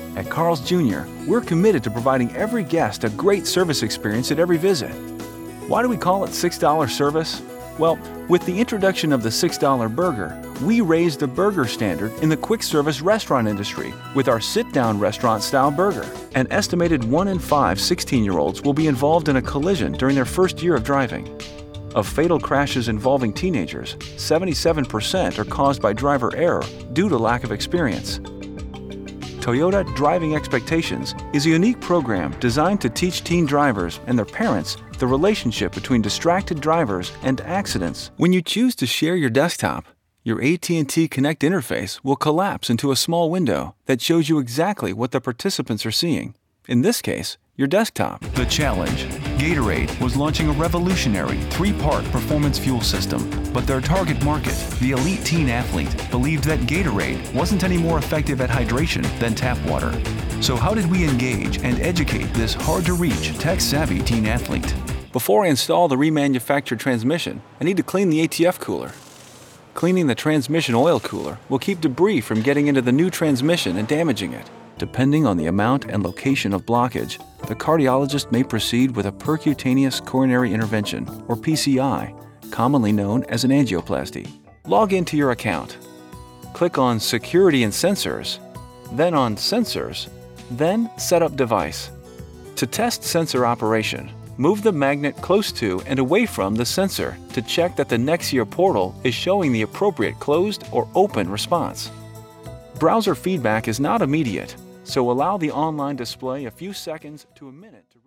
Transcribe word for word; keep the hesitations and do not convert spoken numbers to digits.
At Carl's Junior, we're committed to providing every guest a great service experience at every visit. Why do we call it six dollar service? Well, with the introduction of the six dollar burger, we raised the burger standard in the quick service restaurant industry with our sit-down restaurant-style burger. An estimated one in five sixteen-year-olds will be involved in a collision during their first year of driving. Of fatal crashes involving teenagers, seventy-seven percent are caused by driver error due to lack of experience. Toyota Driving Expectations is a unique program designed to teach teen drivers and their parents the relationship between distracted drivers and accidents. When you choose to share your desktop, your A T and T Connect interface will collapse into a small window that shows you exactly what the participants are seeing. In this case, your desktop. The challenge. Gatorade was launching a revolutionary three-part performance fuel system, but their target market, the elite teen athlete, believed that Gatorade wasn't any more effective at hydration than tap water. So how did we engage and educate this hard-to-reach, tech-savvy teen athlete? Before I install the remanufactured transmission, I need to clean the A T F cooler. Cleaning the transmission oil cooler will keep debris from getting into the new transmission and damaging it. Depending on the amount and location of blockage, the cardiologist may proceed with a percutaneous coronary intervention, or P C I, commonly known as an angioplasty. Log into your account. Click on Security and Sensors, then on Sensors, then Set up Device. To test sensor operation, move the magnet close to and away from the sensor to check that the Nexia portal is showing the appropriate closed or open response. Browser feedback is not immediate, so allow the online display a few seconds to a minute to